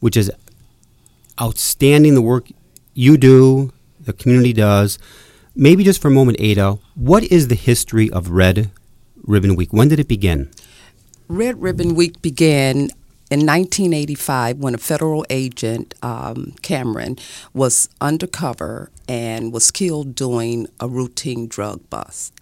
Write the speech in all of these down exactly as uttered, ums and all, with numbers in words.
which is outstanding, the work you do, the community does. Maybe just for a moment, Ada, what is the history of Red Ribbon Week? When did it begin? Red Ribbon Week began in nineteen eighty-five when a federal agent, um, Cameron, was undercover and was killed doing a routine drug bust,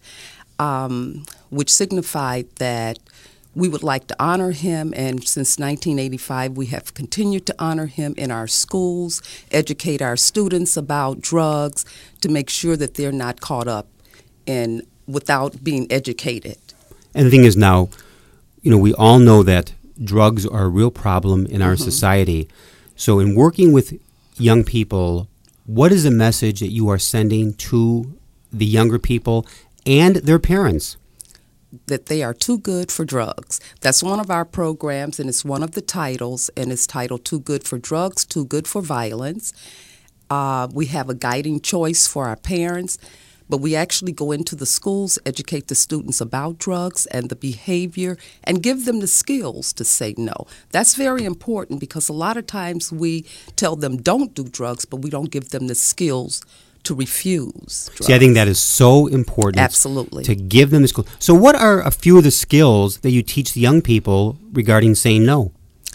um, which signified that we would like to honor him, and since nineteen eighty-five we have continued to honor him in our schools, educate our students about drugs to make sure that they're not caught up in without being educated. And the thing is now, you know, we all know that drugs are a real problem in our mm-hmm. society. So in working with young people, what is the message that you are sending to the younger people and their parents? That they are too good for drugs. That's one of our programs, and it's one of the titles, and it's titled Too Good for Drugs, Too Good for Violence. Uh, we have a guiding choice for our parents, but we actually go into the schools, educate the students about drugs and the behavior, and give them the skills to say no. That's very important because a lot of times we tell them don't do drugs, but we don't give them the skills to refuse drugs. See, I think that is so important. Absolutely. To give them the skills. So what are a few of the skills that you teach the young people regarding saying no?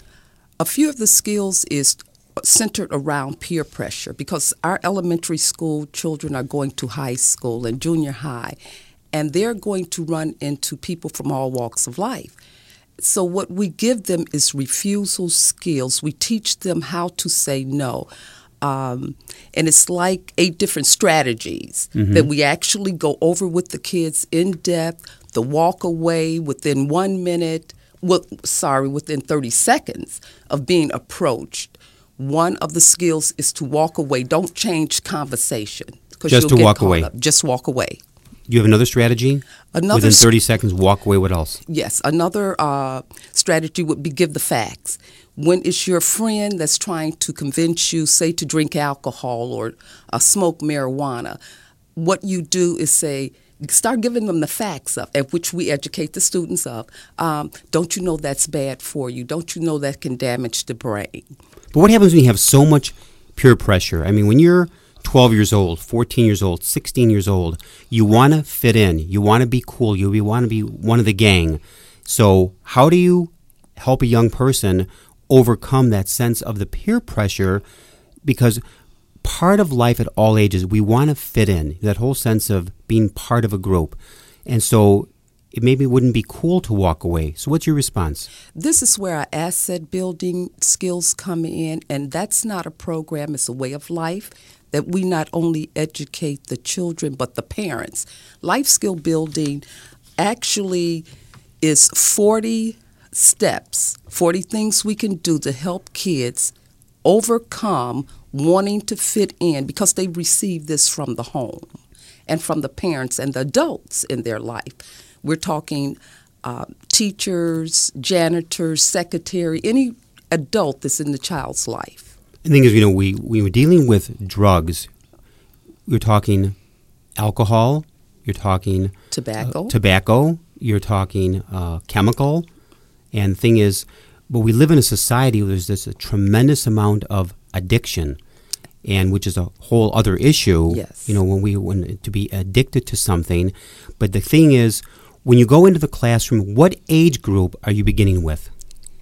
A few of the skills is centered around peer pressure because our elementary school children are going to high school and junior high, and they're going to run into people from all walks of life. So what we give them is refusal skills. We teach them how to say no. Um, and it's like eight different strategies mm-hmm. that we actually go over with the kids in depth, the walk away within one minute, well, sorry, within thirty seconds of being approached. One of the skills is to walk away. Don't change conversation. Just to walk away. Up. Just walk away. Do you have another strategy? Another Within thirty seconds, walk away. What else? Yes. Another uh, strategy would be give the facts. When it's your friend that's trying to convince you, say, to drink alcohol or uh, smoke marijuana, what you do is say, start giving them the facts of, at which we educate the students of. Um, don't you know that's bad for you? Don't you know that can damage the brain? But what happens when you have so much peer pressure? I mean, when you're twelve years old, fourteen years old, sixteen years old, you want to fit in. You want to be cool. You want to be one of the gang. So how do you help a young person overcome that sense of the peer pressure? Because part of life at all ages, we want to fit in, that whole sense of being part of a group. And so it maybe wouldn't be cool to walk away. So what's your response? This is where our asset building skills come in, and that's not a program, it's a way of life that we not only educate the children but the parents. Life skill building actually is forty steps, forty things we can do to help kids overcome wanting to fit in because they receive this from the home and from the parents and the adults in their life. We're talking uh, teachers, janitors, secretary, any adult that's in the child's life. The thing is, you know, we, we were dealing with drugs. You're talking alcohol. You're talking tobacco. Uh, tobacco. You're talking uh, chemical. And the thing is, but we live in a society where there's this a tremendous amount of addiction, and which is a whole other issue. Yes. You know, when we when to be addicted to something. But the thing is, when you go into the classroom, what age group are you beginning with?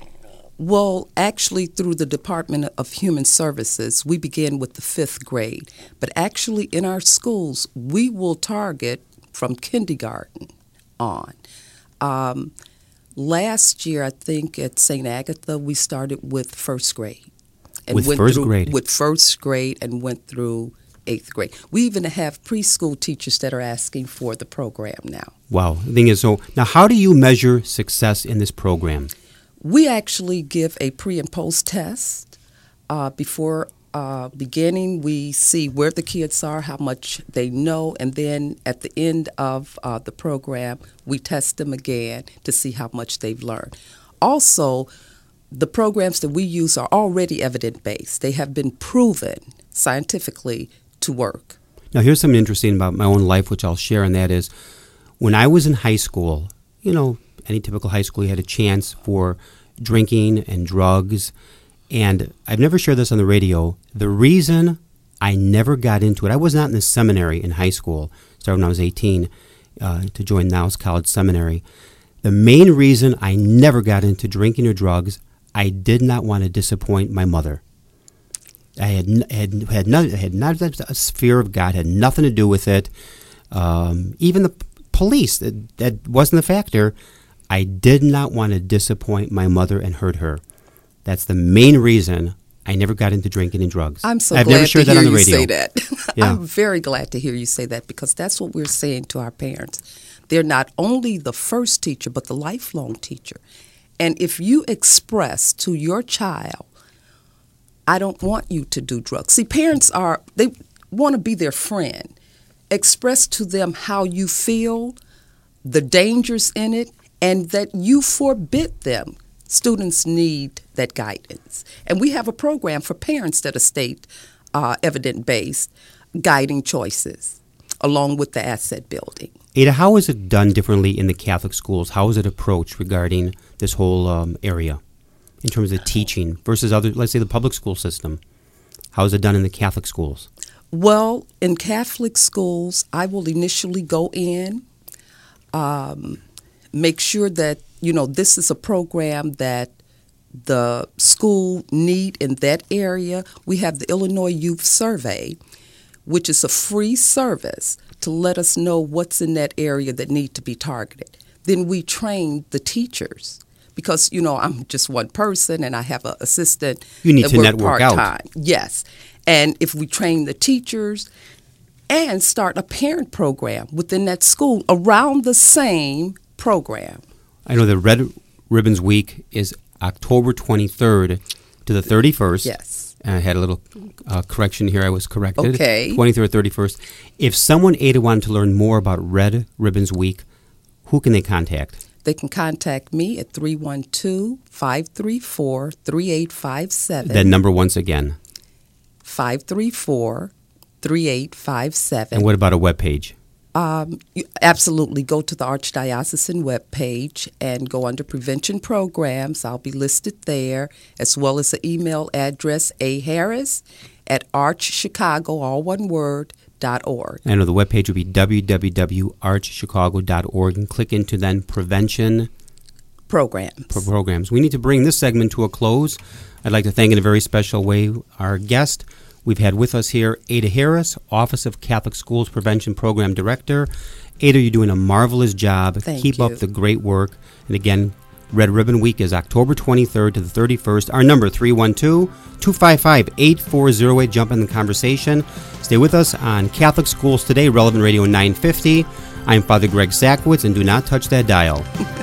Well, actually, through the Department of Human Services, we begin with the fifth grade. But actually, in our schools, we will target from kindergarten on. Um, last year, I think at Saint Agatha, we started with first grade. And with went first through, grade? With first grade and went through eighth grade. We even have preschool teachers that are asking for the program now. Wow. The thing is, so now how do you measure success in this program? We actually give a pre and post test. Uh, before uh, beginning, we see where the kids are, how much they know, and then at the end of uh, the program, we test them again to see how much they've learned. Also, the programs that we use are already evidence-based. They have been proven scientifically to work. Now, here's something interesting about my own life, which I'll share, and that is when I was in high school, you know, any typical high school, you had a chance for drinking and drugs. And I've never shared this on the radio. The reason I never got into it, I was not in the seminary in high school, started when I was eighteen, uh, to join Niles College Seminary. The main reason I never got into drinking or drugs, I did not want to disappoint my mother. I had had had not had not a fear of God, had nothing to do with it. Um, even the p- police, that, that wasn't a factor. I did not want to disappoint my mother and hurt her. That's the main reason I never got into drinking and drugs. I'm so I've glad never shared to that hear on the you radio. say that. Yeah. I'm very glad to hear you say that, because that's what we're saying to our parents. They're not only the first teacher, but the lifelong teacher. And if you express to your child, I don't want you to do drugs. See, parents are, they want to be their friend. Express to them how you feel, the dangers in it, and that you forbid them. Students need that guidance. And we have a program for parents that are state uh, evidence-based, guiding choices, along with the asset building. Ada, how is it done differently in the Catholic schools? How is it approached regarding this whole um, area in terms of teaching versus other, let's say, the public school system? How is it done in the Catholic schools? Well, in Catholic schools, I will initially go in, um, make sure that, you know, this is a program that the school need in that area. We have the Illinois Youth Survey, which is a free service to let us know what's in that area that need to be targeted. Then we train the teachers, because, you know, I'm just one person and I have an assistant. You need that to work network out. part-time. Yes. And if we train the teachers and start a parent program within that school around the same program. I know the Red Ribbons Week is October twenty-third to the thirty-first. Yes. And I had a little uh, correction here. I was corrected. Okay. twenty-third, thirty-first. If someone, Ada, wanted to learn more about Red Ribbons Week, who can they contact? They can contact me at three one two, five three four, three eight five seven. That number once again. five three four, three eight five seven. And what about a webpage? Um, you absolutely go to the Archdiocesan webpage and go under prevention programs. I'll be listed there, as well as the email address aharris at archchicago, all one word, dot org. I know the webpage would be w w w dot arch chicago dot org, and click into then prevention Programs. pro- programs. We need to bring this segment to a close. I'd like to thank in a very special way our guest. We've had with us here Ada Harris, Office of Catholic Schools Prevention Program Director. Ada, you're doing a marvelous job. Thank Keep you. up the great work. And again, Red Ribbon Week is October twenty-third to the thirty-first. Our number, three one two, two five five, eight four zero eight. Jump in the conversation. Stay with us on Catholic Schools Today, Relevant Radio nine fifty. I'm Father Greg Sakowicz, and do not touch that dial.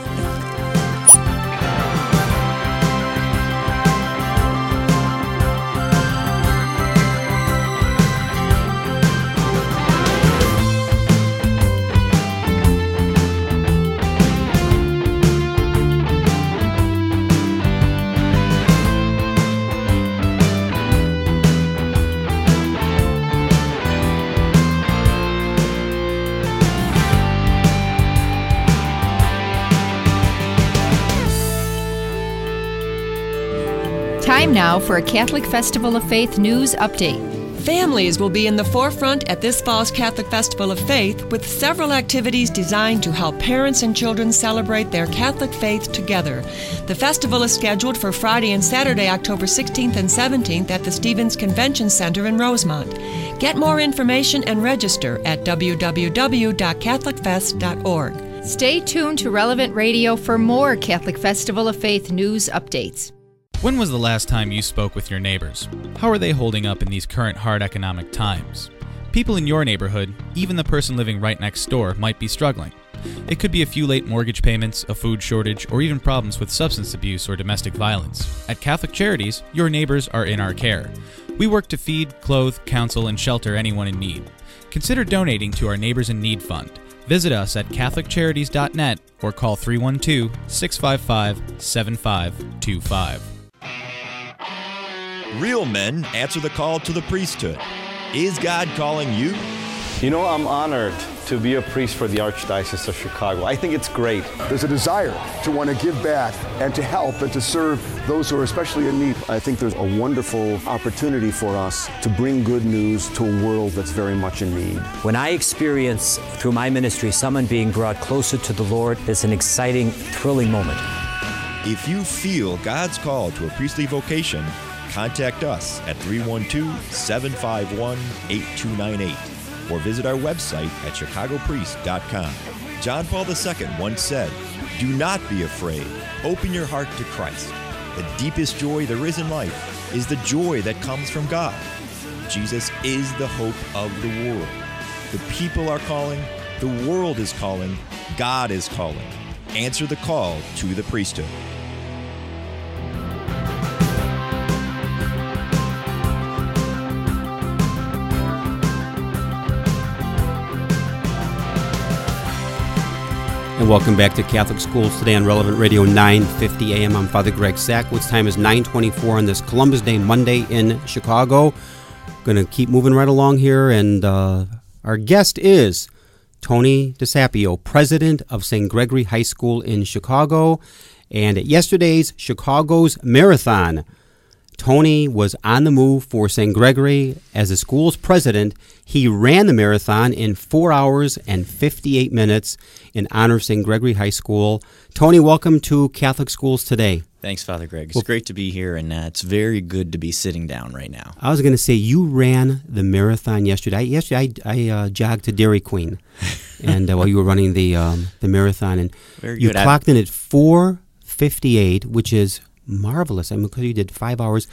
Time now for a Catholic Festival of Faith news update. Families will be in the forefront at this fall's Catholic Festival of Faith, with several activities designed to help parents and children celebrate their Catholic faith together. The festival is scheduled for Friday and Saturday, October sixteenth and seventeenth at the Stevens Convention Center in Rosemont. Get more information and register at w w w dot catholic fest dot org. Stay tuned to Relevant Radio for more Catholic Festival of Faith news updates. When was the last time you spoke with your neighbors? How are they holding up in these current hard economic times? People in your neighborhood, even the person living right next door, might be struggling. It could be a few late mortgage payments, a food shortage, or even problems with substance abuse or domestic violence. At Catholic Charities, your neighbors are in our care. We work to feed, clothe, counsel, and shelter anyone in need. Consider donating to our Neighbors in Need Fund. Visit us at catholic charities dot net or call three one two, six five five, seven five two five. Real men answer the call to the priesthood. Is God calling you? You know, I'm honored to be a priest for the Archdiocese of Chicago. I think it's great. There's a desire to want to give back and to help and to serve those who are especially in need. I think there's a wonderful opportunity for us to bring good news to a world that's very much in need. When I experience through my ministry someone being brought closer to the Lord, it's an exciting, thrilling moment. If you feel God's call to a priestly vocation, contact us at three one two, seven five one, eight two nine eight or visit our website at chicago priest dot com. John Paul the Second once said, "Do not be afraid. Open your heart to Christ. The deepest joy there is in life is the joy that comes from God. Jesus is the hope of the world. The people are calling, the world is calling, God is calling. Answer the call to the priesthood." And welcome back to Catholic Schools Today on Relevant Radio nine fifty A M. I'm Father Greg Sackwoods. Time is nine twenty-four on this Columbus Day Monday in Chicago. Going to keep moving right along here, and uh, our guest is Tony DeSapio, president of Saint Gregory High School in Chicago. And at yesterday's Chicago's Marathon, Tony was on the move for Saint Gregory. As the school's president, he ran the marathon in four hours and fifty-eight minutes in honor of Saint Gregory High School. Tony, welcome to Catholic Schools Today. Thanks, Father Greg. It's well, great to be here, and uh, it's very good to be sitting down right now. I was going to say, you ran the marathon yesterday. Yesterday, I, I uh, jogged to Dairy Queen and uh, while you were running the um, the marathon. And very you good. clocked in at four fifty-eight, which is marvelous. I mean, because you did five hours.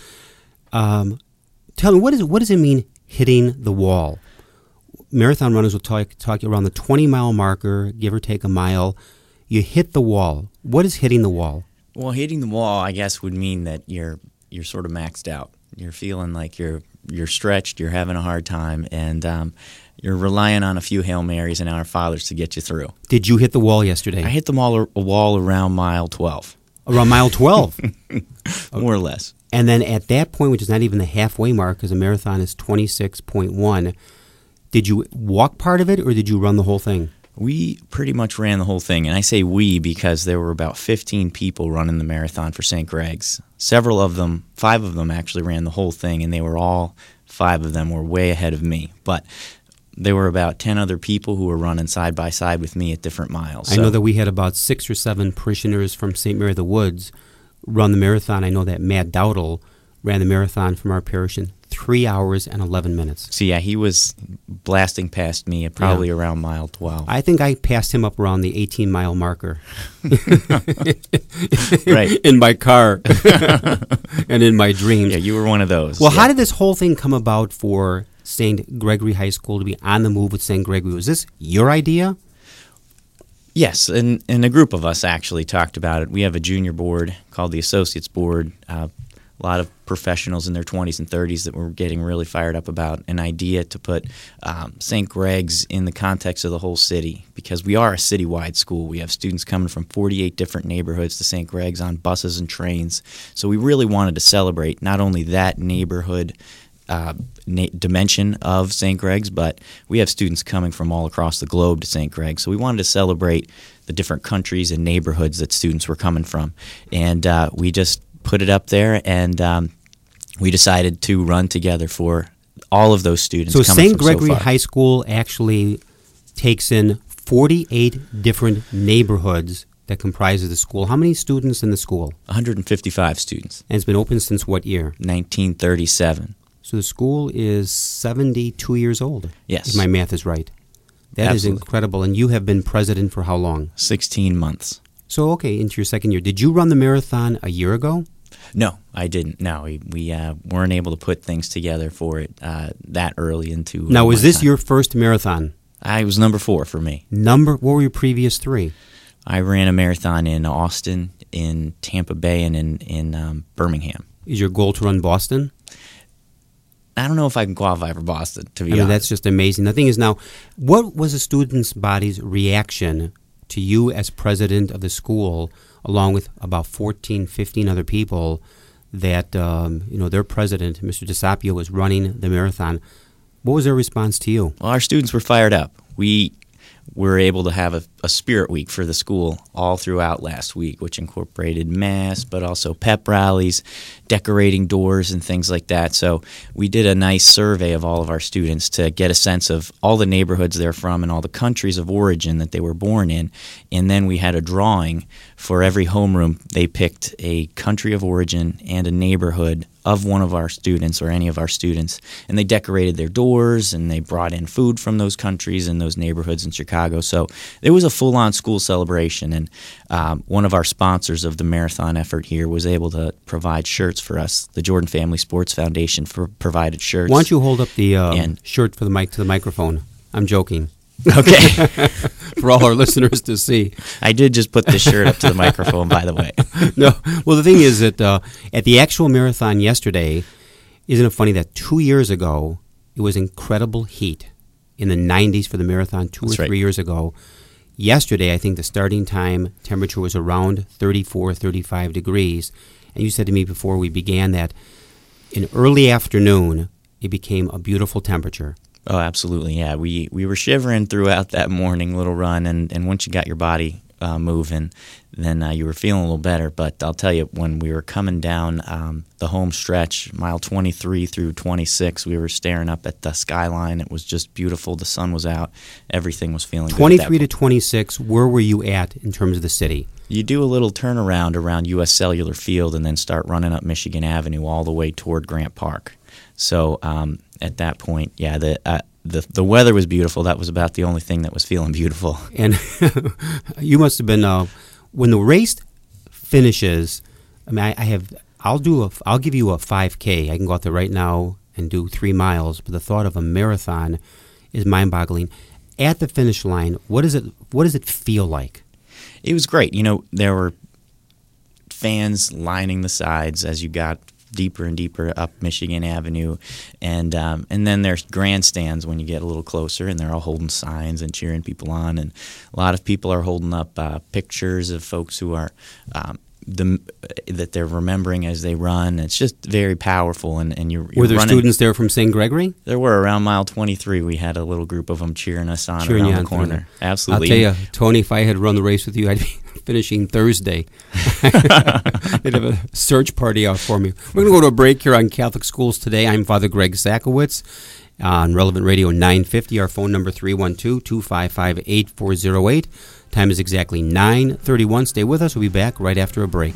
Um, tell me, what is what does it mean hitting the wall? Marathon runners will talk talk around the twenty mile marker, give or take a mile. You hit the wall. What is hitting the wall? Well, hitting the wall, I guess, would mean that you're you're sort of maxed out. You're feeling like you're you're stretched. You're having a hard time, and um, you're relying on a few Hail Marys and Our Fathers to get you through. Did you hit the wall yesterday? I hit the wall, a wall around mile twelve. Around mile twelve, more or less. And then at that point, which is not even the halfway mark, because a marathon is twenty-six point one, did you walk part of it or did you run the whole thing? We pretty much ran the whole thing, and I say we because there were about fifteen people running the marathon for Saint Greg's. Several of them, five of them actually ran the whole thing, and they were all, five of them were way ahead of me. But there were about ten other people who were running side by side with me at different miles. I so. know that we had about six or seven parishioners from Saint Mary of the Woods run the marathon. I know that Matt Dowdle ran the marathon from our parish in three hours and eleven minutes. So, yeah, he was blasting past me at probably yeah. around mile twelve. I think I passed him up around the eighteen mile marker. Right. In my car and in my dreams. Yeah, you were one of those. Well, yeah. how did this whole thing come about for Saint Gregory High School to be on the move with Saint Gregory? Was this your idea? Yes, and, and a group of us actually talked about it. We have a junior board called the Associates Board, uh, a lot of professionals in their twenties and thirties that were getting really fired up about an idea to put um, Saint Greg's in the context of the whole city, because we are a citywide school. We have students coming from forty-eight different neighborhoods to Saint Greg's on buses and trains. So we really wanted to celebrate not only that neighborhood Uh, na- dimension of Saint Greg's, but we have students coming from all across the globe to Saint Greg's. So we wanted to celebrate the different countries and neighborhoods that students were coming from. And uh, we just put it up there, and um, we decided to run together for all of those students so coming Saint from Gregory so far. High School actually takes in forty-eight different neighborhoods that comprise of the school. How many students in the school? one hundred fifty-five students. And it's been open since what year? nineteen thirty-seven. So the school is seventy-two years old. Yes. If my math is right. That Absolutely. is incredible. And you have been president for how long? sixteen months. So, okay, into your second year. Did you run the marathon a year ago? No, I didn't. No, we, we uh, weren't able to put things together for it uh, that early into uh, Now, was my this time. your first marathon? I was number four for me. Number, what were your previous three? I ran a marathon in Austin, in Tampa Bay, and in, in um, Birmingham. Is your goal to run Boston? I don't know if I can qualify for Boston, to be I mean, honest. that's just amazing. The thing is now, what was the students' body's reaction to you as president of the school, along with about fourteen, fifteen other people, that, um, you know, their president, Mister DeSapio, was running the marathon? What was their response to you? Well, our students were fired up. We were able to have a, a spirit week for the school all throughout last week, which incorporated mass, but also pep rallies, decorating doors, and things like that. So we did a nice survey of all of our students to get a sense of all the neighborhoods they're from and all the countries of origin that they were born in. And then we had a drawing for every homeroom. They picked a country of origin and a neighborhood of one of our students or any of our students, and they decorated their doors and they brought in food from those countries and those neighborhoods in Chicago. So it was a full-on school celebration, and um, one of our sponsors of the marathon effort here was able to provide shirts for us. The Jordan Family Sports Foundation for provided shirts. Why don't you hold up the uh, and, shirt for the mic to the microphone? I'm joking. Okay. For all our listeners to see. I did just put this shirt up to the microphone, by the way. No. Well, the thing is that uh, at the actual marathon yesterday, isn't it funny that two years ago, it was incredible heat in the nineties for the marathon two That's or three right. years ago. Yesterday, I think the starting time temperature was around thirty-four, thirty-five degrees. And you said to me before we began that in early afternoon, it became a beautiful temperature. Oh, absolutely, yeah. We we were shivering throughout that morning little run, and, and once you got your body uh, moving, then uh, you were feeling a little better. But I'll tell you, when we were coming down um, the home stretch, mile twenty-three through twenty-six, we were staring up at the skyline. It was just beautiful. The sun was out. Everything was feeling good. twenty-three to twenty-six, where were you at in terms of the city? You do a little turnaround around U S Cellular Field and then start running up Michigan Avenue all the way toward Grant Park. So um, at that point, yeah, the, uh, the the weather was beautiful. That was about the only thing that was feeling beautiful. And you must have been uh, when the race finishes. I mean, I, I have. I'll do a. I'll give you a five K. I can go out there right now and do three miles. But the thought of a marathon is mind-boggling. At the finish line, what is it? What does it feel like? It was great. You know, there were fans lining the sides as you got deeper and deeper up Michigan Avenue, and um, and then there's grandstands when you get a little closer, and they're all holding signs and cheering people on, and a lot of people are holding up uh, pictures of folks who are um, the that they're remembering as they run. It's just very powerful, and, and you're, you're Were there running. students there from Saint Gregory? There were. Around mile twenty-three, we had a little group of them cheering us on Cheering around you the on corner. through. Absolutely. I'll tell you, Tony, if I had run the race with you, I'd be finishing Thursday. They'd have a search party out for me. We're going to go to a break here on Catholic Schools Today. I'm Father Greg Sakowicz on Relevant Radio nine fifty. Our phone number three one two, two five five, eight four zero eight. Time is exactly nine thirty-one. Stay with us. We'll be back right after a break.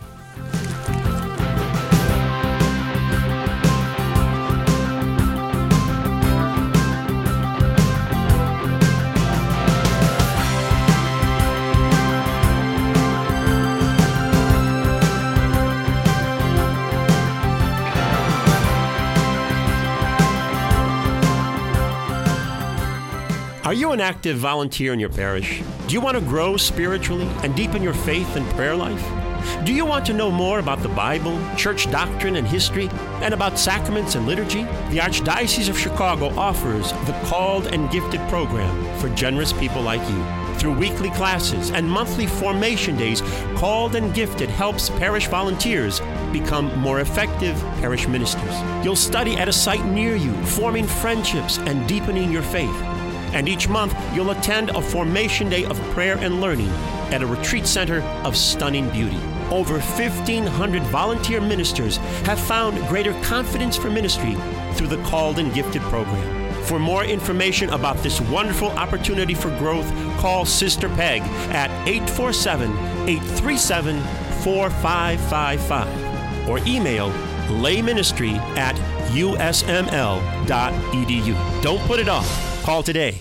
Are you an active volunteer in your parish? Do you want to grow spiritually and deepen your faith and prayer life? Do you want to know more about the Bible, church doctrine and history, and about sacraments and liturgy? The Archdiocese of Chicago offers the Called and Gifted program for generous people like you. Through weekly classes and monthly formation days, Called and Gifted helps parish volunteers become more effective parish ministers. You'll study at a site near you, forming friendships and deepening your faith. And each month, you'll attend a formation day of prayer and learning at a retreat center of stunning beauty. Over fifteen hundred volunteer ministers have found greater confidence for ministry through the Called and Gifted program. For more information about this wonderful opportunity for growth, call Sister Peg at eight four seven, eight three seven, four five five five or email layministry at u s m l dot e d u. Don't put it off. Call today.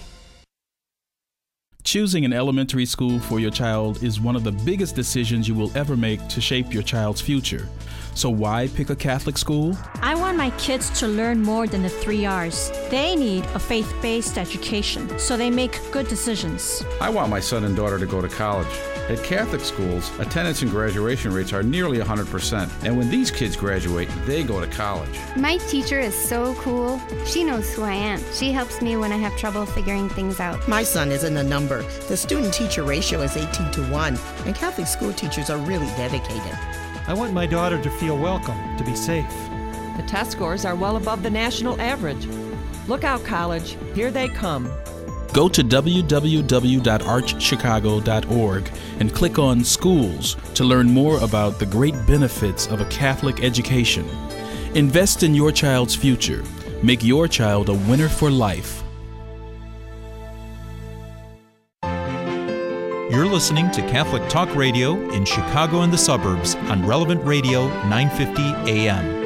Choosing an elementary school for your child is one of the biggest decisions you will ever make to shape your child's future. So why pick a Catholic school? I want my kids to learn more than the three R's. They need a faith-based education, so they make good decisions. I want my son and daughter to go to college. At Catholic schools, attendance and graduation rates are nearly one hundred percent. And when these kids graduate, they go to college. My teacher is so cool. She knows who I am. She helps me when I have trouble figuring things out. My son isn't a number. The student-teacher ratio is eighteen to one, and Catholic school teachers are really dedicated. I want my daughter to feel welcome, to be safe. The test scores are well above the national average. Look out, college. Here they come. Go to w w w dot arch chicago dot org and click on Schools to learn more about the great benefits of a Catholic education. Invest in your child's future. Make your child a winner for life. You're listening to Catholic Talk Radio in Chicago and the suburbs on Relevant Radio nine fifty A M.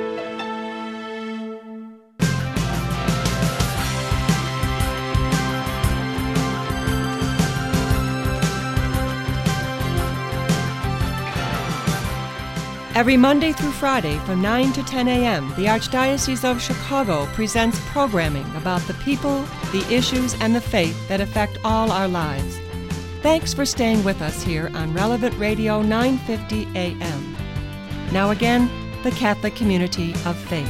Every Monday through Friday from nine to ten a m, the Archdiocese of Chicago presents programming about the people, the issues, and the faith that affect all our lives. Thanks for staying with us here on Relevant Radio nine fifty A M. Now again, the Catholic Community of Faith.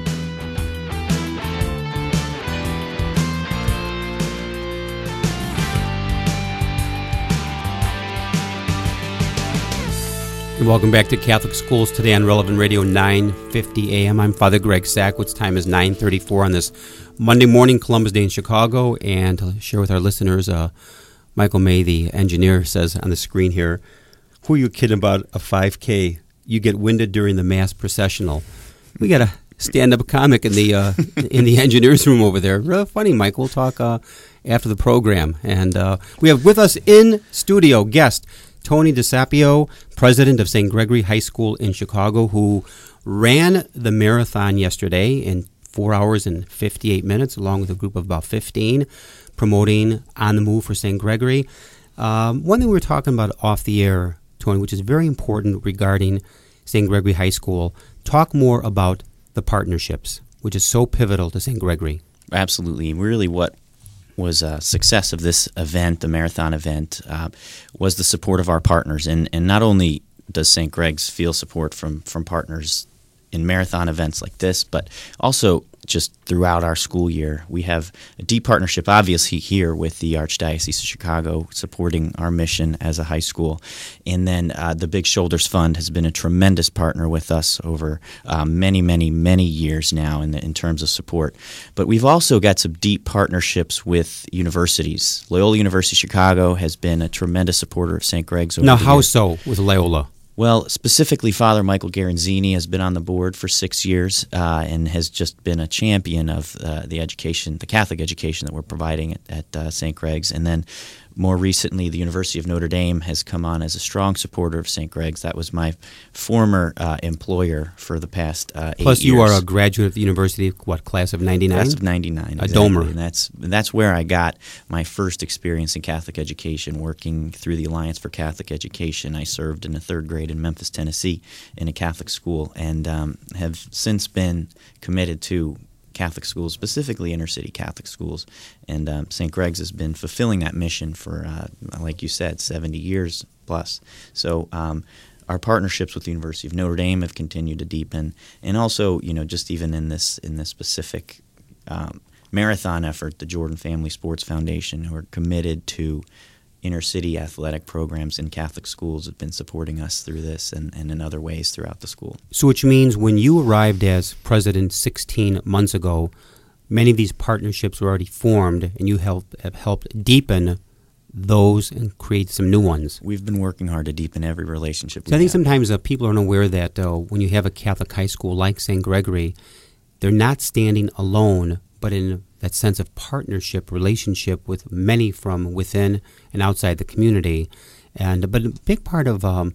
Welcome back to Catholic Schools today on Relevant Radio nine fifty A M. I'm Father Greg Sackwitz. Time is nine thirty-four on this Monday morning, Columbus Day in Chicago. And to share with our listeners, uh, Michael May, the engineer, says on the screen here, who are you kidding about a five K? You get winded during the mass processional. We got a stand-up comic in the uh, in the engineer's room over there. Real funny, Mike. We'll talk uh, after the program. And uh, we have with us in studio guest Tony DeSapio, president of Saint Gregory High School in Chicago, who ran the marathon yesterday in four hours and fifty-eight minutes, along with a group of about fifteen, promoting On the Move for Saint Gregory. Um, one thing we were talking about off the air, Tony, which is very important regarding Saint Gregory High School, talk more about the partnerships, which is so pivotal to Saint Gregory. Absolutely. Really what was a success of this event, the marathon event, uh, was the support of our partners. And, and not only does Saint Greg's feel support from, from partners in marathon events like this, but also just throughout our school year. We have a deep partnership, obviously, here with the Archdiocese of Chicago, supporting our mission as a high school. And then uh, the Big Shoulders Fund has been a tremendous partner with us over uh, many, many, many years now in, the, in terms of support. But we've also got some deep partnerships with universities. Loyola University Chicago has been a tremendous supporter of Saint Greg's over Now, the how years. so with Loyola? Well, specifically, Father Michael Garanzini has been on the board for six years uh, and has just been a champion of uh, the education, the Catholic education that we're providing at, at uh, Saint Greg's. And then more recently, the University of Notre Dame has come on as a strong supporter of Saint Greg's. That was my former uh, employer for the past uh, eight Plus, years. you are a graduate of the university, what, class of ninety-nine? Class of ninety-nine, A exactly. domer. And that's, that's where I got my first experience in Catholic education, working through the Alliance for Catholic Education. I served in the third grade in Memphis, Tennessee, in a Catholic school, and um, have since been committed to Catholic schools, specifically inner-city Catholic schools. And um, Saint Greg's has been fulfilling that mission for, uh, like you said, seventy years plus. So um, our partnerships with the University of Notre Dame have continued to deepen. And also, you know, just even in this in this specific um, marathon effort, the Jordan Family Sports Foundation, who are committed to inner-city athletic programs in Catholic schools, have been supporting us through this and, and in other ways throughout the school. So which means when you arrived as president sixteen months ago, many of these partnerships were already formed, and you helped, have helped deepen those and create some new ones. We've been working hard to deepen every relationship we So I think have. sometimes uh, people aren't aware that uh, when you have a Catholic high school like Saint Gregory, they're not standing alone, but in that sense of partnership, relationship with many from within and outside the community. And but a big part of um,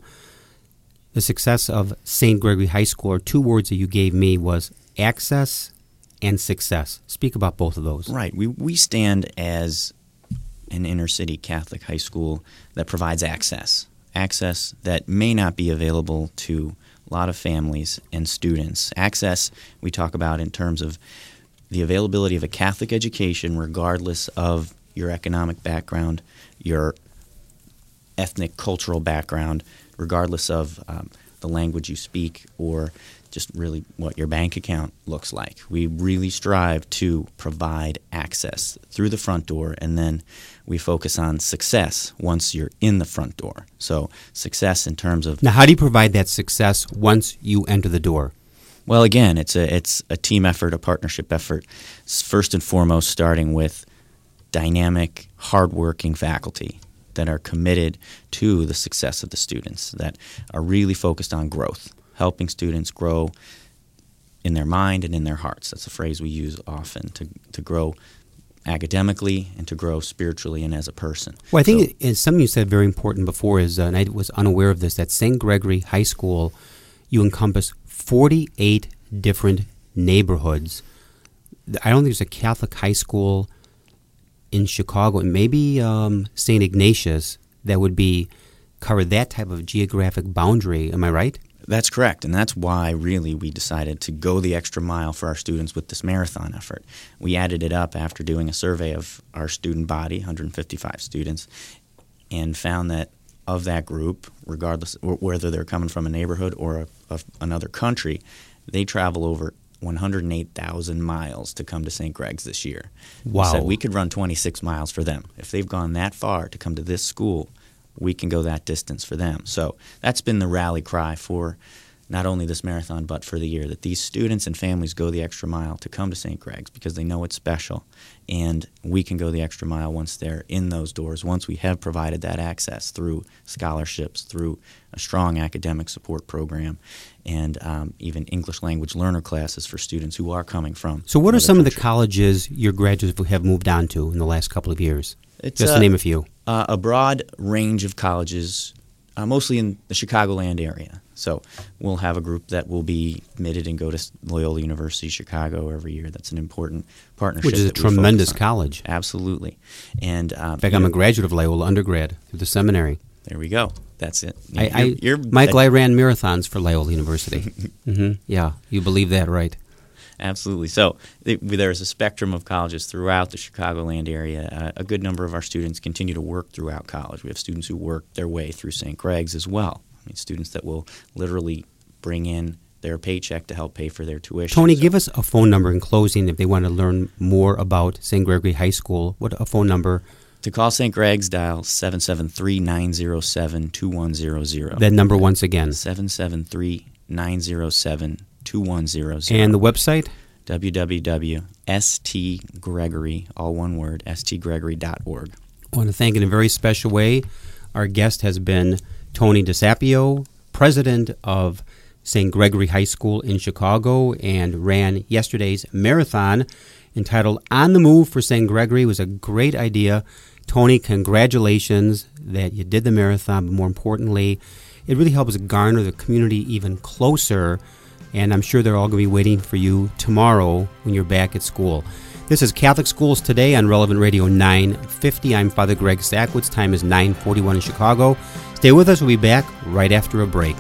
the success of Saint Gregory High School, or two words that you gave me, was access and success. Speak about both of those. Right. We we stand as an inner-city Catholic high school that provides access, access that may not be available to a lot of families and students. Access we talk about in terms of the availability of a Catholic education regardless of your economic background, your ethnic, cultural background, regardless of um, the language you speak, or just really what your bank account looks like. We really strive to provide access through the front door, and then we focus on success once you're in the front door. So success in terms of... Now, how do you provide that success once you enter the door? Well, again, it's a it's a team effort, a partnership effort. First and foremost, starting with dynamic, hardworking faculty that are committed to the success of the students, that are really focused on growth, helping students grow in their mind and in their hearts. That's a phrase we use often, to to grow academically and to grow spiritually and as a person. Well, I think So- it, it's something you said very important before is, uh, and I was unaware of this, that Saint Gregory High School, you encompass forty-eight different neighborhoods. I don't think there's a Catholic high school in Chicago, and maybe um, Saint Ignatius, that would be cover that type of geographic boundary. Am I right? That's correct, and that's why really we decided to go the extra mile for our students with this marathon effort. We added it up after doing a survey of our student body, one hundred fifty-five students, and found that of that group, regardless of whether they're coming from a neighborhood or a, a, another country, they travel over one hundred eight thousand miles to come to Saint Greg's this year. Wow. We said we could run twenty-six miles for them. If they've gone that far to come to this school, we can go that distance for them. So that's been the rally cry for not only this marathon but for the year, that these students and families go the extra mile to come to Saint Greg's because they know it's special, and we can go the extra mile once they're in those doors, once we have provided that access through scholarships, through a strong academic support program, and um, even English language learner classes for students who are coming from So what are another some of the country. colleges your graduates have moved on to in the last couple of years? It's, Just uh, to name a few. Uh, a broad range of colleges, uh, mostly in the Chicagoland area. So we'll have a group that will be admitted and go to Loyola University Chicago every year. That's an important partnership. Which is a that we focus tremendous on. college. Absolutely. And um, In fact, I'm a graduate of Loyola undergrad through the seminary. There we go. That's it. I, I, You're- you're- Michael, I ran marathons for Loyola University. hmm Yeah, you believe that, right? Absolutely. So th- there's a spectrum of colleges throughout the Chicagoland area. Uh, a good number of our students continue to work throughout college. We have students who work their way through Saint Greg's as well. I mean, students that will literally bring in their paycheck to help pay for their tuition. Tony, So give us a phone number in closing if they want to learn more about Saint Gregory High School. What a phone number? to call Saint Greg's, dial seven seven three, nine zero seven, two one zero zero. That number once again. seven seven three, nine zero seven, two one zero zero. And the website? w w w dot s t gregory, all one word, s t gregory dot org. I want to thank in a very special way. Our guest has been Tony DeSapio, president of Saint Gregory High School in Chicago, and ran yesterday's marathon entitled On the Move for Saint Gregory. It was a great idea. Tony, congratulations that you did the marathon, but more importantly, it really helps garner the community even closer, and I'm sure they're all going to be waiting for you tomorrow when you're back at school. This is Catholic Schools Today on Relevant Radio nine fifty. I'm Father Greg Sackwitz. Time is nine forty-one in Chicago. Stay with us. We'll be back right after a break.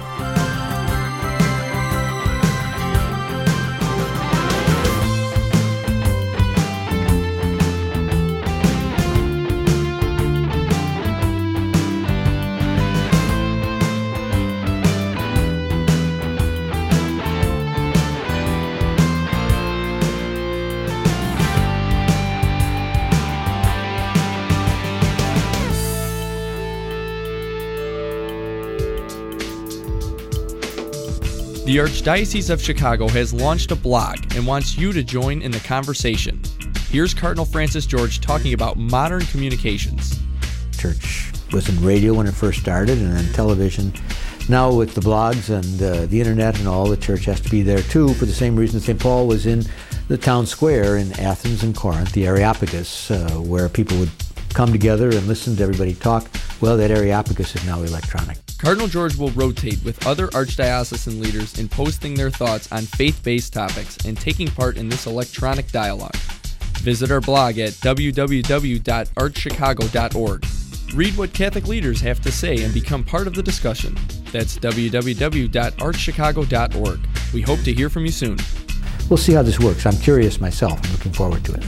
The Archdiocese of Chicago has launched a blog and wants you to join in the conversation. Here's Cardinal Francis George talking about modern communications. Church was in radio when it first started, and then television. Now with the blogs and uh, the internet and all, the church has to be there too, for the same reason Saint Paul was in the town square in Athens and Corinth, the Areopagus, uh, where people would come together and listen to everybody talk. Well, that Areopagus is now electronic. Cardinal George will rotate with other archdiocesan leaders in posting their thoughts on faith-based topics and taking part in this electronic dialogue. Visit our blog at w w w dot arch chicago dot org. Read what Catholic leaders have to say and become part of the discussion. That's w w w dot arch chicago dot org. We hope to hear from you soon. We'll see how this works. I'm curious myself. I'm looking forward to it.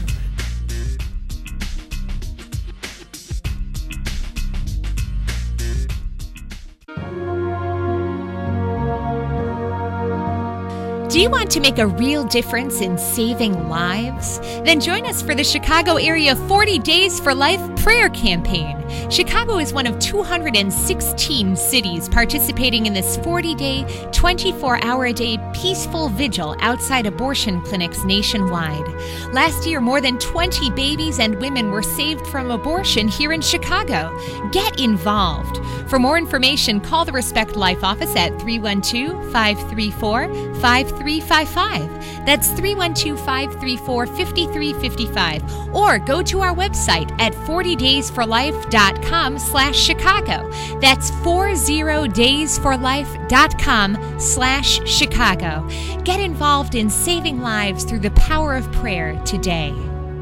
Do you want to make a real difference in saving lives? Then join us for the Chicago Area forty Days for Life prayer campaign. Chicago is one of two hundred sixteen cities participating in this forty-day, twenty-four hour a day peaceful vigil outside abortion clinics nationwide. Last year, more than twenty babies and women were saved from abortion here in Chicago. Get involved. For more information, call the Respect Life office at three one two, five three four, five three five five. That's three one two, five three four, five three five five. Or go to our website at forty days for life dot com slash Chicago. That's forty days for life dot com slash Chicago. Get involved in saving lives through the power of prayer today.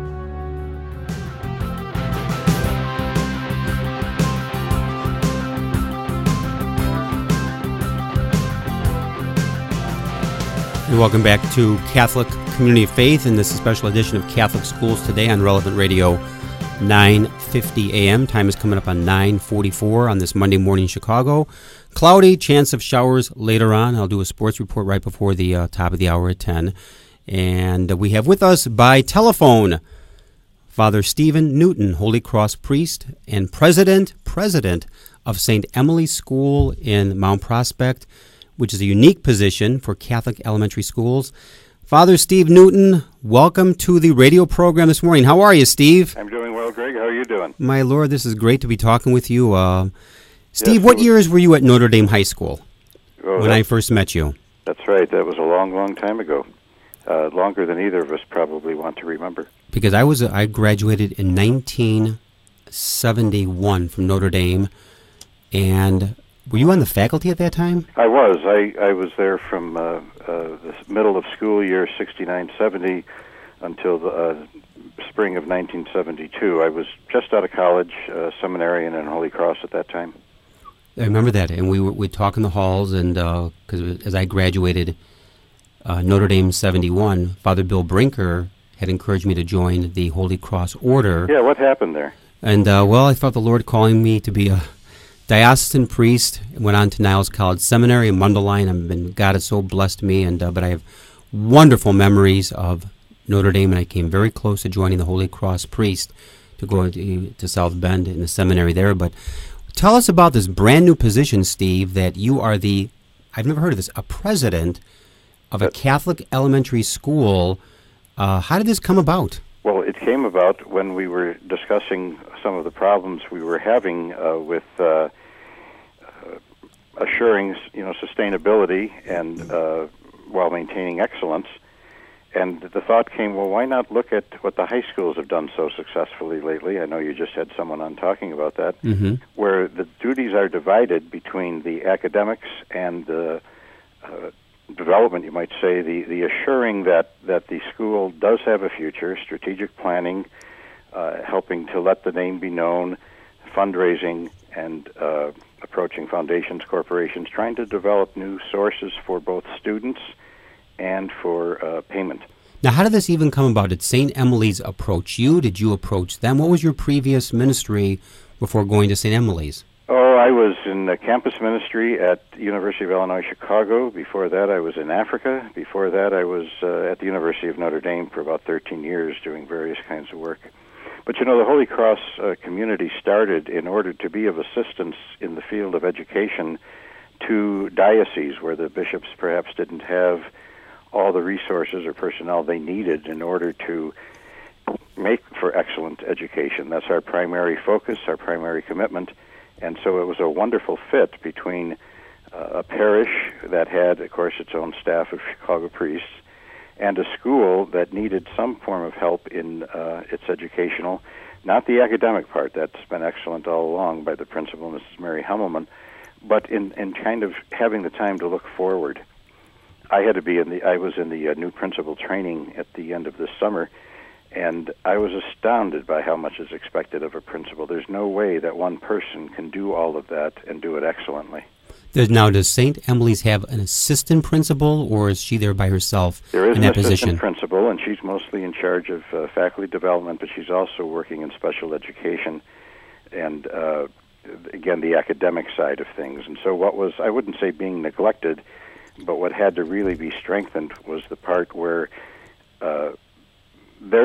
And welcome back to Catholic Community of Faith, and this is a special edition of Catholic Schools Today on Relevant Radio, nine fifty a.m. Time is coming up on nine forty-four on this Monday morning in Chicago. Cloudy, chance of showers later on. I'll do a sports report right before the uh, top of the hour at ten. And uh, we have with us by telephone Father Stephen Newton, Holy Cross priest and president, president of Saint Emily's School in Mount Prospect, which is a unique position for Catholic elementary schools. Father Steve Newton, welcome to the radio program this morning. How are you, Steve? I'm doing well, Greg. How are you doing? My Lord, this is great to be talking with you. Uh, Steve, Yes, what it was- years were you at Notre Dame High School Oh, when I that- first met you? That's right. That was a long, long time ago. Uh, longer than either of us probably want to remember. Because I was I graduated in nineteen seventy-one from Notre Dame, and were you on the faculty at that time? I was. I, I was there from uh, uh, the middle of school year sixty-nine seventy until the uh, spring of nineteen seventy-two. I was just out of college, uh, seminarian in Holy Cross at that time. I remember that, and we were we'd talk in the halls, and because as I graduated uh, Notre Dame seventy-one, Father Bill Brinker had encouraged me to join the Holy Cross Order. Yeah, what happened there? And, uh, well, I felt the Lord calling me to be a diocesan priest. Went on to Niles College Seminary in Mundelein. I've been, God has so blessed me, and uh, but I have wonderful memories of Notre Dame, and I came very close to joining the Holy Cross priest to go to, to South Bend in the seminary there. But tell us about this brand new position, Steve, that you are the, I've never heard of this, a president of a Catholic elementary school. Uh, how did this come about? Well, it came about when we were discussing some of the problems we were having uh, with uh, uh, assuring, you know, sustainability and uh, while maintaining excellence. And the thought came, well, why not look at what the high schools have done so successfully lately? I know you just had someone on talking about that, Mm-hmm. where the duties are divided between the academics and the uh, development, you might say, the, the assuring that, that the school does have a future, strategic planning, uh, helping to let the name be known, fundraising, and uh, approaching foundations, corporations, trying to develop new sources for both students and for uh, payment. Now, how did this even come about? Did Saint Emily's approach you? Did you approach them? What was your previous ministry before going to Saint Emily's? Oh, I was in the campus ministry at University of Illinois Chicago. Before that, I was in Africa. Before that, I was uh, at the University of Notre Dame for about thirteen years doing various kinds of work. But, you know, the Holy Cross uh, community started in order to be of assistance in the field of education to dioceses where the bishops perhaps didn't have all the resources or personnel they needed in order to make for excellent education. That's our primary focus, our primary commitment. And so it was a wonderful fit between uh, a parish that had, of course, its own staff of Chicago priests and a school that needed some form of help in uh, its educational, not the academic part, that's been excellent all along by the principal, Missus Mary Hemmelman, but in, in kind of having the time to look forward. I had to be in the, I was in the uh, new principal training at the end of this summer, and I was astounded by how much is expected of a principal. There's no way that one person can do all of that and do it excellently. There's, now, does Saint Emily's have an assistant principal, or is she there by herself There is in an that assistant position? principal, and she's mostly in charge of uh, faculty development, but she's also working in special education and, uh, again, the academic side of things. And so what was, I wouldn't say being neglected, but what had to really be strengthened was the part where uh, their skills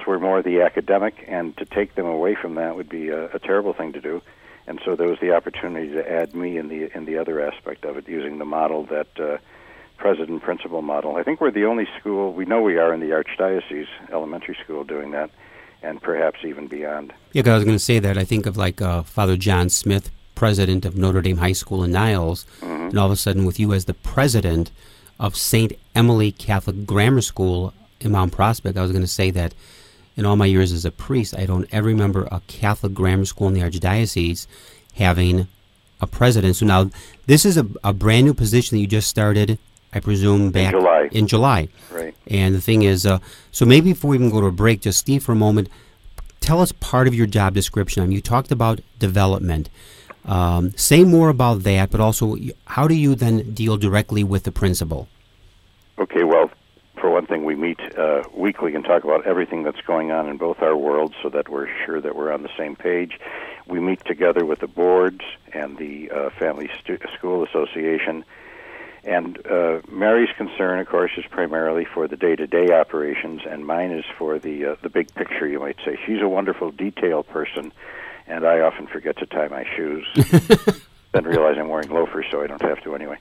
were more the academic, and to take them away from that would be a, a terrible thing to do. And so there was the opportunity to add me in the in the other aspect of it, using the model that uh, president principal model. I think we're the only school, we know we are in the Archdiocese elementary school doing that, and perhaps even beyond. Yeah, 'cause I was going to say that. I think of like uh, Father John Smith, president of Notre Dame High School in Niles, mm-hmm. and all of a sudden with you as the president of Saint Emily Catholic Grammar School in Mount Prospect, I was going to say that in all my years as a priest, I don't ever remember a Catholic grammar school in the Archdiocese having a president. So now this is a, a brand new position that you just started, I presume, back in July. In July. Right. And the thing is, uh, so maybe before we even go to a break, just Steve, for a moment, tell us part of your job description. I mean, you talked about development. Um, say more about that, but also how do you then deal directly with the principal? Okay, well, for one thing, we meet uh, weekly and talk about everything that's going on in both our worlds so that we're sure that we're on the same page. We meet together with the boards and the uh, Family Stu- School Association. And uh, Mary's concern, of course, is primarily for the day-to-day operations, and mine is for the uh, the big picture, you might say. She's a wonderful detail person, and I often forget to tie my shoes. Then realize I'm wearing loafers, so I don't have to anyway.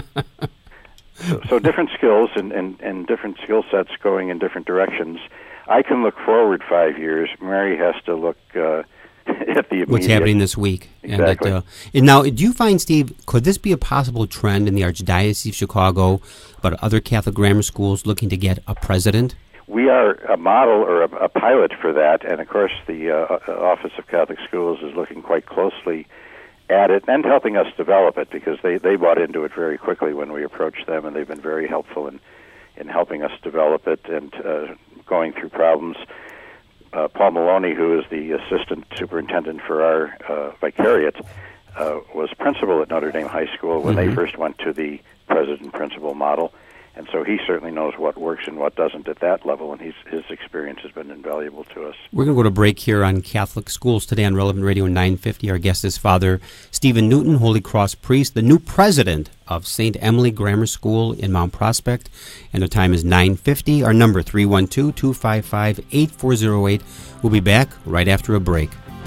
So, so different skills and, and, and different skill sets going in different directions. I can look forward five years. Mary has to look uh, at the immediate. What's happening this week. Exactly. And, that, uh, and now, do you find, Steve, could this be a possible trend in the Archdiocese of Chicago, but other Catholic grammar schools looking to get a president? We are a model or a, a pilot for that, and of course the uh, Office of Catholic Schools is looking quite closely at it and helping us develop it, because they, they bought into it very quickly when we approached them, and they've been very helpful in, in helping us develop it and uh, going through problems. Uh, Paul Maloney, who is the assistant superintendent for our uh, vicariate, uh, was principal at Notre Dame High School when mm-hmm. they first went to the president-principal model. And so he certainly knows what works and what doesn't at that level, and he's, his experience has been invaluable to us. We're going to go to break here on Catholic Schools today on Relevant Radio nine fifty. Our guest is Father Stephen Newton, Holy Cross priest, the new president of Saint Emily Grammar School in Mount Prospect. And the time is nine fifty. Our number, three one two, two five five, eight four zero eight. We'll be back right after a break.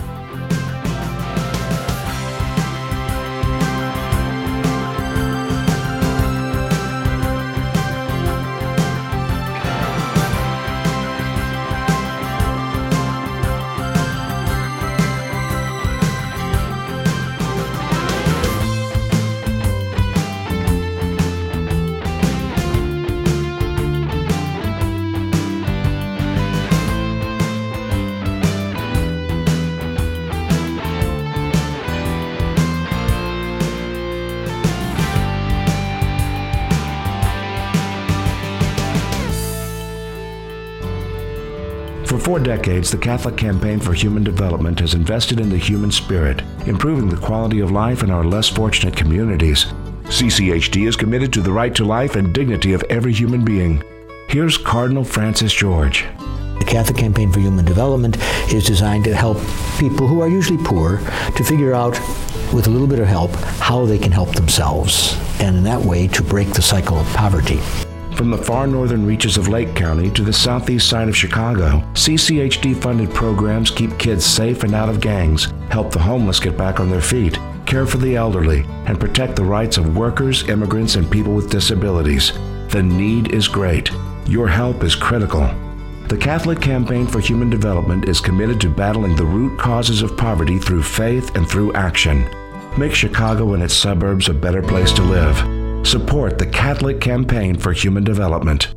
For four decades, the Catholic Campaign for Human Development has invested in the human spirit, improving the quality of life in our less fortunate communities. C C H D is committed to the right to life and dignity of every human being. Here's Cardinal Francis George. The Catholic Campaign for Human Development is designed to help people who are usually poor to figure out, with a little bit of help, how they can help themselves, and in that way to break the cycle of poverty. From the far northern reaches of Lake County to the southeast side of Chicago, C C H D-funded programs keep kids safe and out of gangs, help the homeless get back on their feet, care for the elderly, and protect the rights of workers, immigrants, and people with disabilities. The need is great. Your help is critical. The Catholic Campaign for Human Development is committed to battling the root causes of poverty through faith and through action. Make Chicago and its suburbs a better place to live. Support the Catholic Campaign for Human Development.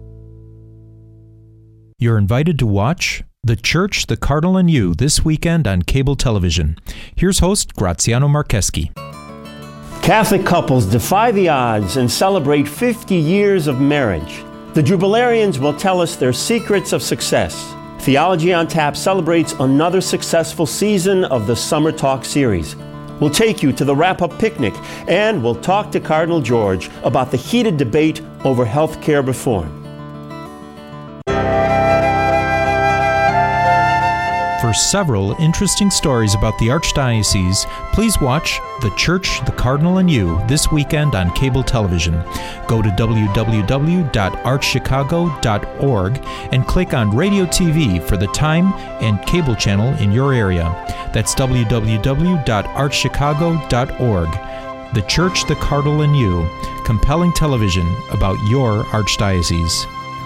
You're invited to watch The Church, the Cardinal, and You this weekend on cable television. Here's host Graziano Marcheski. Catholic couples defy the odds and celebrate fifty years of marriage. The Jubilarians will tell us their secrets of success. Theology on Tap celebrates another successful season of the Summer Talk series. We'll take you to the wrap-up picnic, and we'll talk to Cardinal George about the heated debate over health care reform. For several interesting stories about the Archdiocese, please watch The Church, the Cardinal, and You this weekend on cable television. Go to w w w dot arch chicago dot org and click on Radio T V for the time and cable channel in your area. That's w w w dot arch chicago dot org. The Church, the Cardinal, and You. Compelling television about your Archdiocese.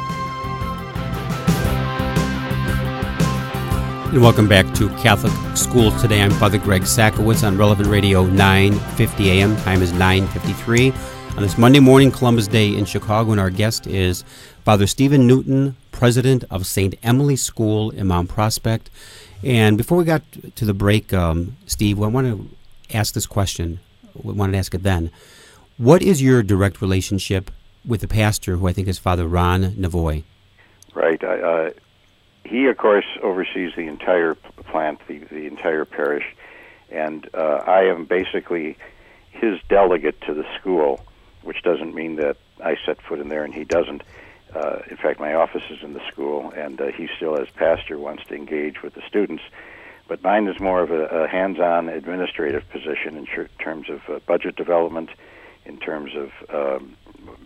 And welcome back to Catholic Schools Today. I'm Father Greg Sakowicz on Relevant Radio nine fifty a m. Time is nine fifty-three on this Monday morning, Columbus Day in Chicago, and our guest is Father Stephen Newton, president of Saint Emily's School in Mount Prospect. And before we got to the break, um, Steve, I want to ask this question. We wanted to ask it then. What is your direct relationship with the pastor, who I think is Father Ron Navoy? Right. I, uh, he, of course, oversees the entire plant, the, the entire parish, and uh, I am basically his delegate to the school, which doesn't mean that I set foot in there and he doesn't. Uh, in fact, my office is in the school, and uh, he still, as pastor, wants to engage with the students. But mine is more of a, a hands-on administrative position in ter- terms of uh, budget development, in terms of um,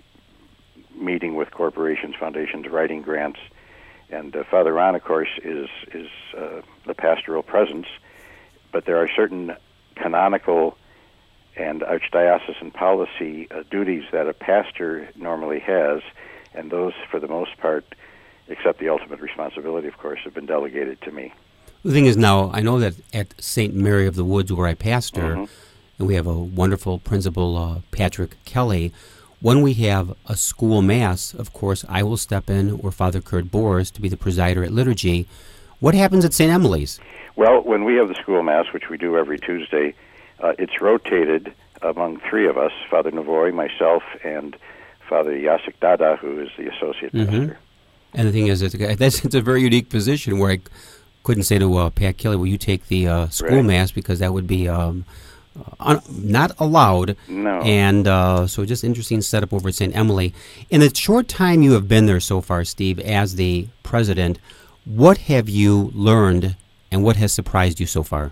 meeting with corporations, foundations, writing grants. And uh, Father Ron, of course, is is uh, the pastoral presence, but there are certain canonical and archdiocesan policy uh, duties that a pastor normally has, and those, for the most part, except the ultimate responsibility, of course, have been delegated to me. The thing is now, I know that at Saint Mary of the Woods, where I pastor, Mm-hmm. and we have a wonderful principal, uh, Patrick Kelly, when we have a school mass, of course, I will step in, or Father Kurt Boris, to be the presider at liturgy. What happens at Saint Emily's? Well, when we have the school mass, which we do every Tuesday, uh, it's rotated among three of us, Father Navoy, myself, and Father Jacek Dada, who is the associate Mm-hmm. pastor. And the thing is, it's a, that's, it's a very unique position where I couldn't say to uh, Pat Kelly, will you take the uh, school Right. mass, because that would be um, un- not allowed. No. And uh, so just interesting setup over at Saint Emily. In the short time you have been there so far, Steve, as the president, what have you learned and what has surprised you so far?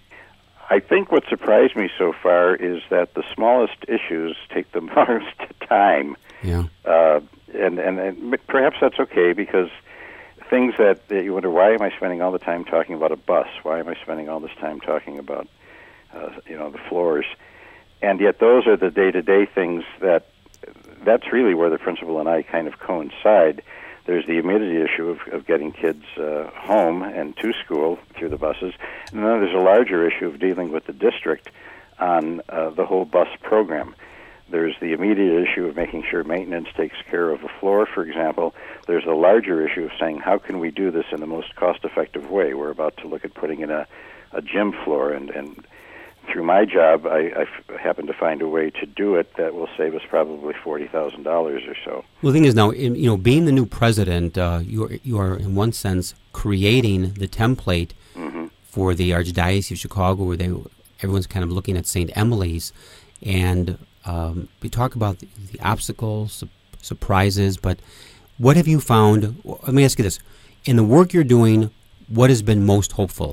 I think what surprised me so far is that the smallest issues take the most time. Yeah. Uh, and, and, and perhaps that's okay, because things that, that you wonder, why am I spending all the time talking about a bus? Why am I spending all this time talking about, uh, you know, the floors? And yet those are the day-to-day things that, that's really where the principal and I kind of coincide. There's the immediate issue of, of getting kids uh, home and to school through the buses. And then there's a larger issue of dealing with the district on uh, the whole bus program. There's the immediate issue of making sure maintenance takes care of a floor, for example. There's a larger issue of saying, how can we do this in the most cost-effective way? We're about to look at putting in a, a gym floor, and, and through my job, I, I f- happen to find a way to do it that will save us probably forty thousand dollars or so. Well, the thing is now, in, you know, being the new president, uh, you are, you are in one sense creating the template mm-hmm. for the Archdiocese of Chicago, where they everyone's kind of looking at Saint Emily's, and um, we talk about the, the obstacles, su- surprises, but what have you found? Let me ask you this: in the work you're doing, what has been most hopeful?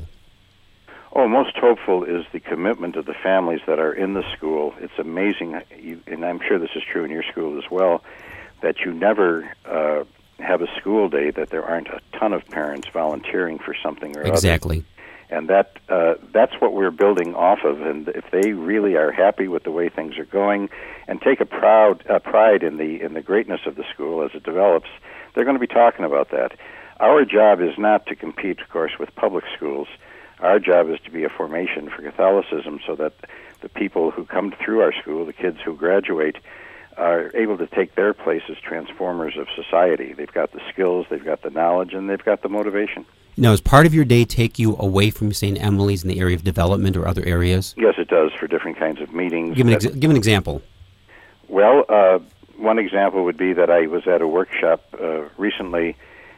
Oh, most hopeful is the commitment of the families that are in the school. It's amazing, you, and I'm sure this is true in your school as well, that you never uh, have a school day that there aren't a ton of parents volunteering for something or other. Exactly. And that uh, that's what we're building off of. And if they really are happy with the way things are going and take a proud uh, pride in the in the greatness of the school as it develops, they're going to be talking about that. Our job is not to compete, of course, with public schools. Our job is to be a formation for Catholicism, so that the people who come through our school, the kids who graduate, are able to take their place as transformers of society. They've got the skills, they've got the knowledge, and they've got the motivation. Now, does part of your day take you away from Saint Emily's in the area of development or other areas? Yes, it does, for different kinds of meetings. Give an, that, ex- give an example. Well, uh, one example would be that I was at a workshop uh, recently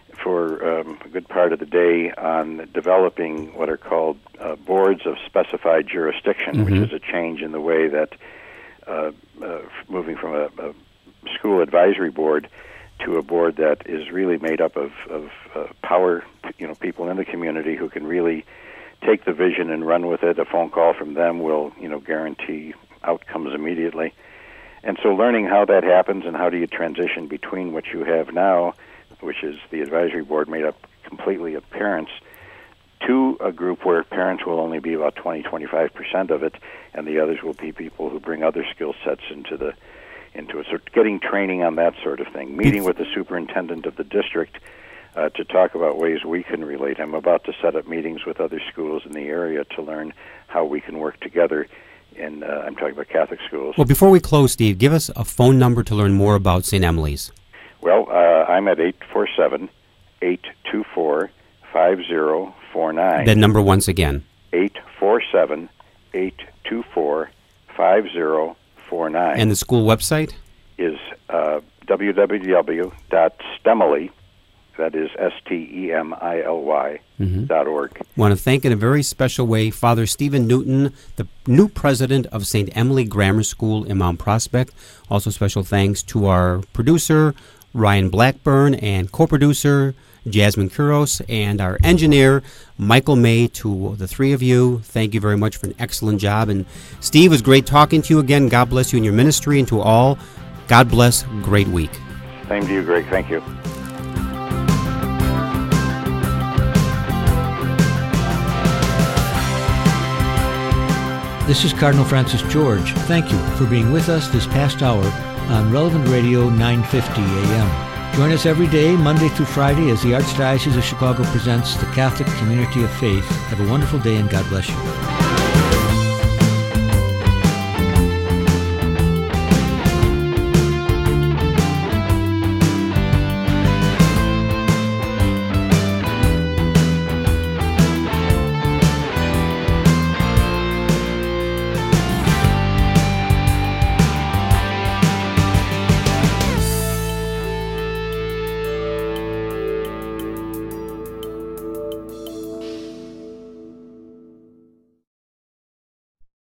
for um, a good part of the day on developing what are called uh, boards of specified jurisdiction, Mm-hmm. which is a change in the way that uh, uh, moving from a, a school advisory board to a board that is really made up of, of uh, power you know, people in the community who can really take the vision and run with it. A phone call from them will, you know, guarantee outcomes immediately. And so learning how that happens and how do you transition between what you have now, which is the advisory board made up completely of parents, to a group where parents will only be about twenty, twenty-five percent of it, and the others will be people who bring other skill sets into the into it. So getting training on that sort of thing, meeting with the superintendent of the district uh, to talk about ways we can relate. I'm about to set up meetings with other schools in the area to learn how we can work together. And uh, I'm talking about Catholic schools. Well, before we close, Steve, give us a phone number to learn more about Saint Emily's. Well, uh, I'm at eight four seven, eight two four, five zero four nine. That number once again. eight four seven, eight two four, five zero four nine. And the school website? Is uh, w w w dot stemily, that is S T E M I L Y, mm-hmm. dot org. I want to thank in a very special way Father Stephen Newton, the new president of Saint Emily Grammar School in Mount Prospect. Also special thanks to our producer, Ryan Blackburn, and co-producer, Jasmine Kuros, and our engineer, Michael May. To the three of you, thank you very much for an excellent job. And Steve, it was great talking to you again. God bless you in your ministry, and to all, God bless. Great week. Same to you, Greg. Thank you. This is Cardinal Francis George. Thank you for being with us this past hour on Relevant Radio nine fifty A M. Join us every day, Monday through Friday, as the Archdiocese of Chicago presents the Catholic Community of Faith. Have a wonderful day, and God bless you.